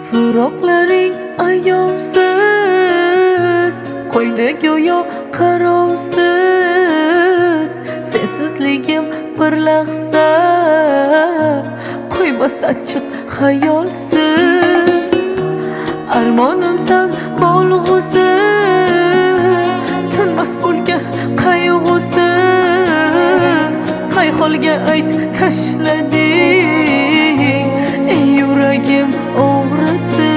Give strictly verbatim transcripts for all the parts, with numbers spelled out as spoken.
Firoqlaring ayovsiz, qo'ydi go'yo qarovsiz. Sensizligim bir lahza qo'ymas achchiq xayolsiz. Armonimsan bo'lg'usi, tinmas bo'lgan qayg'usi. Qay holga ayt tashlading ey yuragim o'g'risi.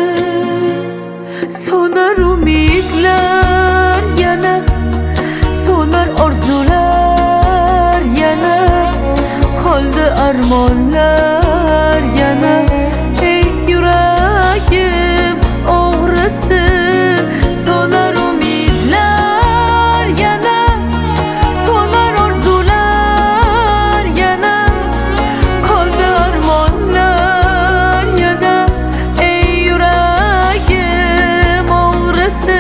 So'nar umidlar yana, so'nar orzular yana, qoldi armonlar yana ey yuragim o'g'risi. So'nar umidlar yana, so'nar orzular yana, qoldi armonlar yana ey yuragim o'g'risi.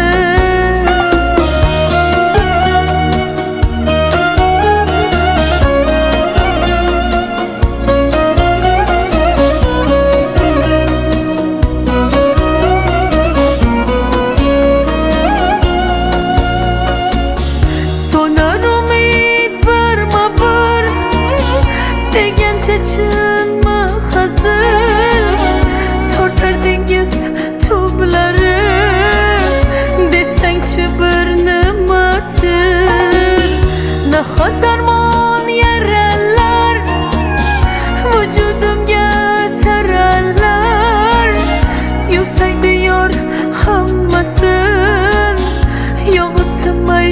So'nar umid birma bir degancha chinmi hazil. Tortar dengiz tublari desangchi bir nimadir. Nahot armon yaralar vujudimga tarallar. Yuvsaydi yor hammasin, yog'ib tinmay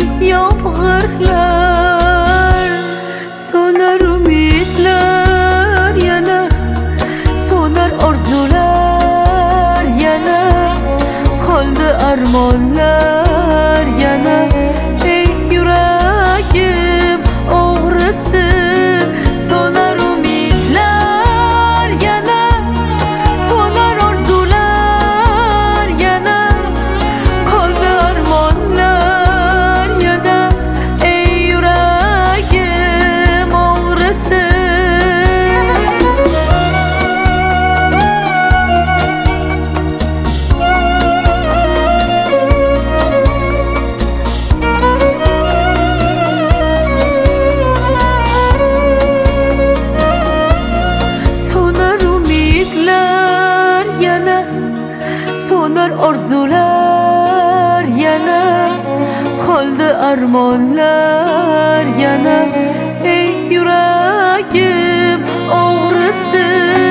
yomg'irlar. So'nar umidlar yana, so'nar orzular yana, qoldi armonlar yana ey yuragim o'g'risi. So'nar umidlar yana, so'nar orzular yana, qoldi armonlar yana ey yuragim o'g'risi. So'nar umidlar yana, so'nar orzular yana, qoldi armonlar yana ey yuragim o'g'risi.